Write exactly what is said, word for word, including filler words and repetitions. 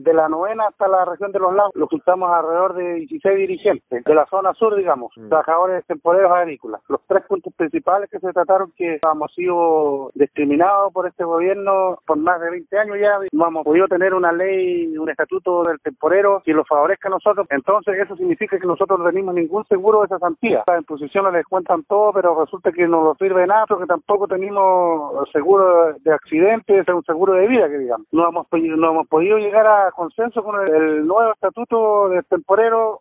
De la novena hasta la región de los lagos, lo juntamos alrededor de dieciséis dirigentes de la zona sur, digamos, mm. trabajadores temporeros agrícolas. Los tres puntos principales que se trataron, que hemos sido discriminados por este gobierno por más de veinte años ya, no hemos podido tener una ley, un estatuto del temporero que lo favorezca a nosotros. Entonces eso significa que nosotros no tenemos ningún seguro de cesantía. Las imposiciones les cuentan todo, pero resulta que no nos sirve de nada, porque tampoco tenemos seguro de accidentes, un seguro de vida, que digamos. No hemos, no hemos podido llegar a consenso con el, el nuevo estatuto del temporero